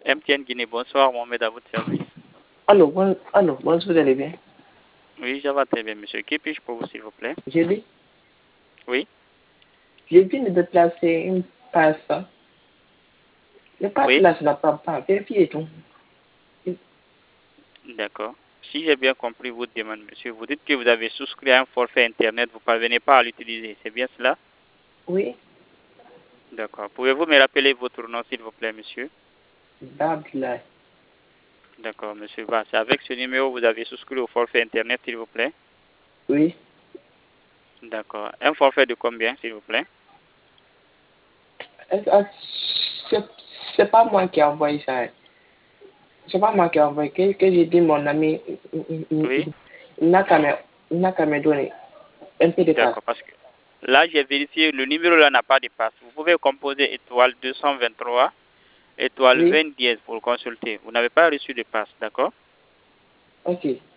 MTN Guinée, bonsoir, Mohamed, à votre service. Allô, allô, bonjour, vous allez bien? Oui, ça va très bien, monsieur. Qui puis-je pour vous, s'il vous plaît? J'ai dit, Oui, j'ai dû me déplacer une passe. Le passe oui, là, je ne prends pas. Vérifiez tout. d'accord. Si j'ai bien compris votre demande, monsieur, vous dites que vous avez souscrit à un forfait Internet, vous ne parvenez pas à l'utiliser, c'est bien cela? Oui, D'accord. Pouvez-vous me rappeler votre nom, s'il vous plaît, monsieur? Babla. D'accord, monsieur. Bah, c'est avec ce numéro que vous avez souscrit au forfait Internet, s'il vous plaît? Oui. D'accord. Un forfait de combien, s'il vous plaît? Est-ce- est-ce- C'est c'est pas moi qui ai envoyé ça. C'est pas moi qui ai envoyé. Que j'ai dit mon ami, Oui, il n'a qu'à me donner un peu de passe. d'accord. Parce que là, j'ai vérifié, le numéro là n'a pas de passe. Vous pouvez composer étoile 223, étoile Oui, 20 dièse pour le consulter. Vous n'avez pas reçu de passe, d'accord? ok.